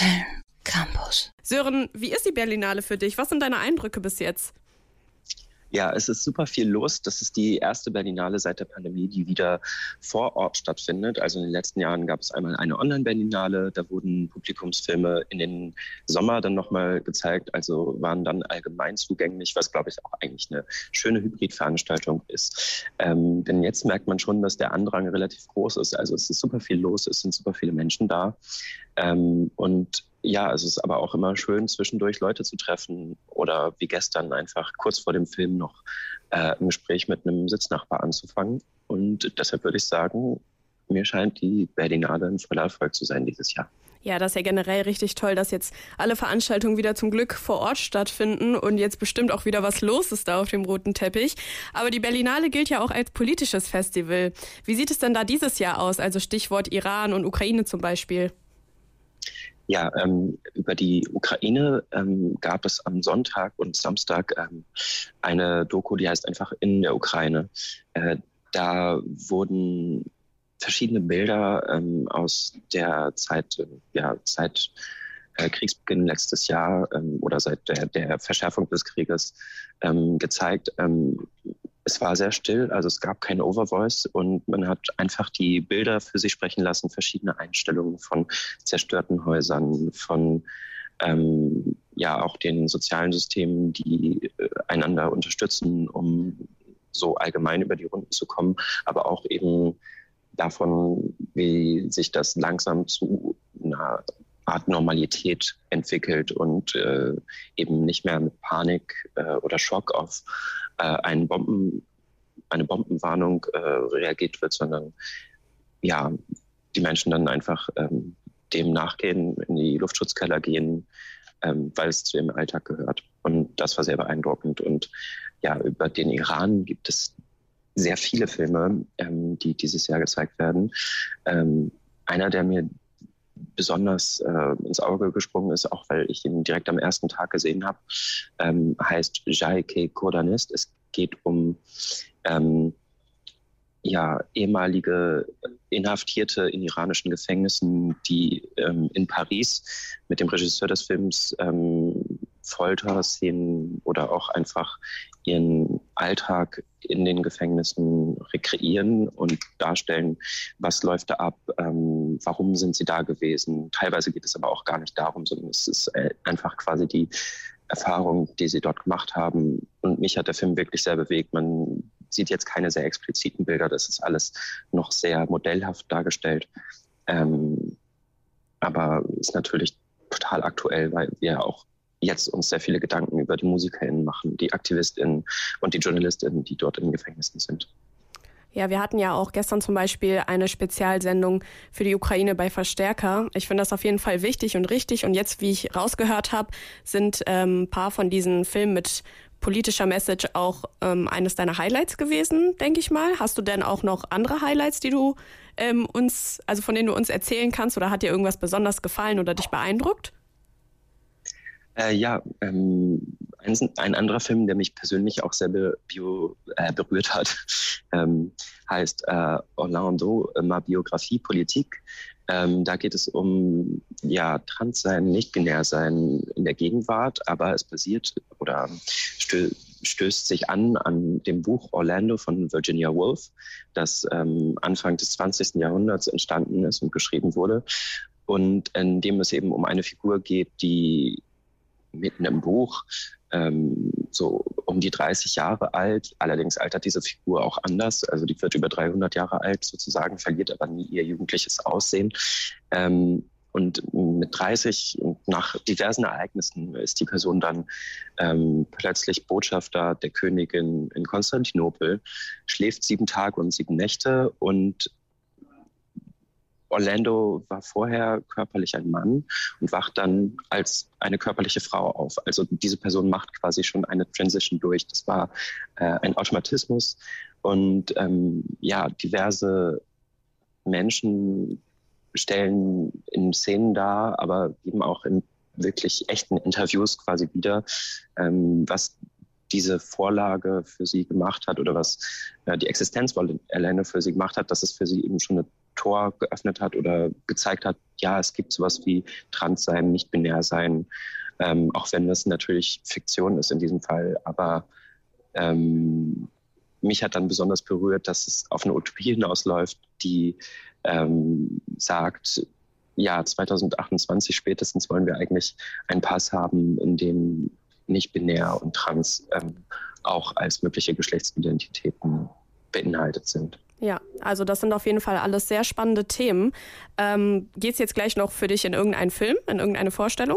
Campus. Sören, wie ist die Berlinale für dich? Was sind deine Eindrücke bis jetzt? Ja, es ist super viel los. Das ist die erste Berlinale seit der Pandemie, die wieder vor Ort stattfindet. Also in den letzten Jahren gab es einmal eine Online-Berlinale. Da wurden Publikumsfilme in den Sommer dann nochmal gezeigt, also waren dann allgemein zugänglich, was, glaube ich, auch eigentlich eine schöne Hybridveranstaltung ist. Denn jetzt merkt man schon, dass der Andrang relativ groß ist. Also es ist super viel los, es sind super viele Menschen da. Und ja, es ist aber auch immer schön, zwischendurch Leute zu treffen oder wie gestern einfach kurz vor dem Film noch ein Gespräch mit einem Sitznachbar anzufangen. Und deshalb würde ich sagen, mir scheint die Berlinale ein voller Erfolg zu sein dieses Jahr. Ja, das ist ja generell richtig toll, dass jetzt alle Veranstaltungen wieder zum Glück vor Ort stattfinden und jetzt bestimmt auch wieder was los ist da auf dem roten Teppich. Aber die Berlinale gilt ja auch als politisches Festival. Wie sieht es denn da dieses Jahr aus? Also Stichwort Iran und Ukraine zum Beispiel. Ja, über die Ukraine gab es am Sonntag und Samstag eine Doku, die heißt einfach In der Ukraine. Da wurden verschiedene Bilder aus der Zeit, seit Kriegsbeginn letztes Jahr oder seit der Verschärfung des Krieges gezeigt. Es war sehr still, also es gab kein Overvoice und man hat einfach die Bilder für sich sprechen lassen, verschiedene Einstellungen von zerstörten Häusern, von auch den sozialen Systemen, die einander unterstützen, um so allgemein über die Runden zu kommen, aber auch eben davon, wie sich das langsam zu einer Art Normalität entwickelt und eben nicht mehr mit Panik oder Schock auf eine Bombenwarnung reagiert wird, sondern ja, die Menschen dann einfach dem nachgehen, in die Luftschutzkeller gehen, weil es zu ihrem Alltag gehört. Und das war sehr beeindruckend. Und ja, über den Iran gibt es sehr viele Filme, die dieses Jahr gezeigt werden. Einer, der mir besonders ins Auge gesprungen ist, auch weil ich ihn direkt am ersten Tag gesehen habe, heißt Jai Ke Kodanist. Es geht um ehemalige Inhaftierte in iranischen Gefängnissen, die in Paris mit dem Regisseur des Films Folterszenen oder auch einfach ihren Alltag in den Gefängnissen rekreieren und darstellen, was läuft da ab, warum sind sie da gewesen. Teilweise geht es aber auch gar nicht darum, sondern es ist einfach quasi die Erfahrung, die sie dort gemacht haben. Und mich hat der Film wirklich sehr bewegt. Man sieht jetzt keine sehr expliziten Bilder, das ist alles noch sehr modellhaft dargestellt. Aber ist natürlich total aktuell, weil wir auch jetzt uns sehr viele Gedanken über die MusikerInnen machen, die AktivistInnen und die JournalistInnen, die dort in den Gefängnissen sind. Ja, wir hatten ja auch gestern zum Beispiel eine Spezialsendung für die Ukraine bei Verstärker. Ich finde das auf jeden Fall wichtig und richtig. Und jetzt, wie ich rausgehört habe, sind ein paar von diesen Filmen mit politischer Message auch eines deiner Highlights gewesen, denke ich mal. Hast du denn auch noch andere Highlights, die du von denen du uns erzählen kannst? Oder hat dir irgendwas besonders gefallen oder dich beeindruckt? Ein anderer Film, der mich persönlich auch sehr berührt hat, heißt Orlando, ma Biographie Politik. Da geht es um Transsein, Nicht-Binär-Sein in der Gegenwart, aber es basiert oder stößt sich an dem Buch Orlando von Virginia Woolf, das Anfang des 20. Jahrhunderts entstanden ist und geschrieben wurde und in dem es eben um eine Figur geht, die mitten im Buch, so um die 30 Jahre alt. Allerdings altert diese Figur auch anders. Also die wird über 300 Jahre alt sozusagen, verliert aber nie ihr jugendliches Aussehen. Und mit 30 und nach diversen Ereignissen ist die Person dann plötzlich Botschafter der Königin in Konstantinopel, schläft 7 Tage und 7 Nächte und Orlando war vorher körperlich ein Mann und wacht dann als eine körperliche Frau auf. Also diese Person macht quasi schon eine Transition durch. Das war ein Automatismus und diverse Menschen stellen in Szenen dar, aber eben auch in wirklich echten Interviews quasi wieder, was diese Vorlage für sie gemacht hat oder was die Existenz von Orlando für sie gemacht hat, dass es für sie eben schon eine Tor geöffnet hat oder gezeigt hat, ja, es gibt sowas wie Transsein, Nicht-Binär-Sein, auch wenn das natürlich Fiktion ist in diesem Fall. Aber mich hat dann besonders berührt, dass es auf eine Utopie hinausläuft, die sagt, ja, 2028 spätestens wollen wir eigentlich einen Pass haben, in dem nicht-binär und trans auch als mögliche Geschlechtsidentitäten beinhaltet sind. Ja, also das sind auf jeden Fall alles sehr spannende Themen. Geht's jetzt gleich noch für dich in irgendeinen Film, in irgendeine Vorstellung?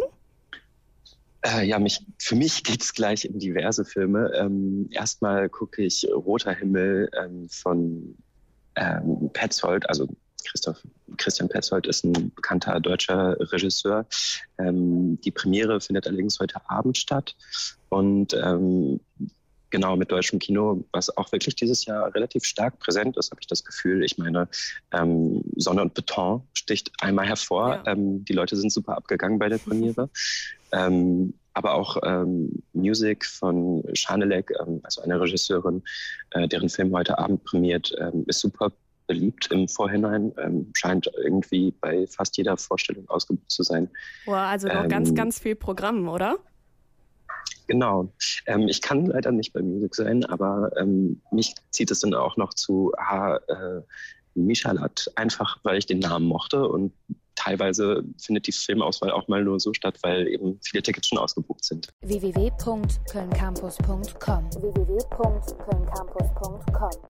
Für mich geht es gleich in diverse Filme. Erstmal gucke ich Roter Himmel von Petzold, also Christian Petzold ist ein bekannter deutscher Regisseur. Die Premiere findet allerdings heute Abend statt und genau mit deutschem Kino, was auch wirklich dieses Jahr relativ stark präsent ist, habe ich das Gefühl. Ich meine, Sonne und Beton sticht einmal hervor. Ja. Die Leute sind super abgegangen bei der Premiere. Aber auch Music von Schanelek, also einer Regisseurin, deren Film heute Abend premiert, ist super beliebt im Vorhinein, scheint irgendwie bei fast jeder Vorstellung ausgebucht zu sein. Wow, also noch ganz, ganz viel Programm, oder? Genau. Ich kann leider nicht bei Music sein, aber mich zieht es dann auch noch zu Michalat, einfach weil ich den Namen mochte und teilweise findet die Filmauswahl auch mal nur so statt, weil eben viele Tickets schon ausgebucht sind. www.kölncampus.com